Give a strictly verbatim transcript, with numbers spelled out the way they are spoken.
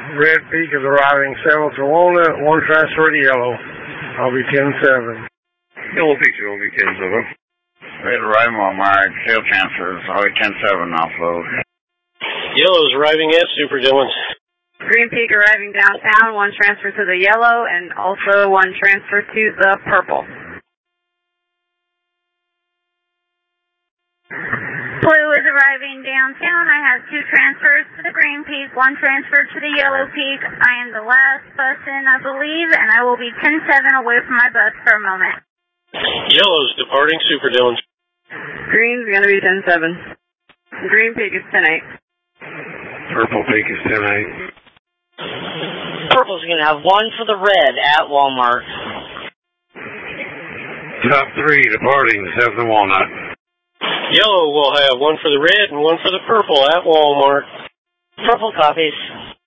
Red Peak is arriving seven to Walnut, one transfer to Yellow. I'll be ten seven. Yellow Peak will be ten seven. Red arriving Walmart, tail transfers, I'll be ten seven offload. Yellow's arriving at Super Dillon's. Green Peak arriving downtown, one transfer to the Yellow, and also one transfer to the Purple. Blue is arriving downtown. I have two transfers to the Green Peak, one transfer to the Yellow Peak. I am the last bus in, I believe, and I will be ten seven away from my bus for a moment. Yellow's departing Super Dillon's. Green's going to be ten seven. Green Peak is ten eight. Purple Peak is ten eight. Purple's going to have one for the Red at Walmart. Top three departing seven Walnut. Yellow will have one for the Red and one for the Purple at Walmart. Purple copies.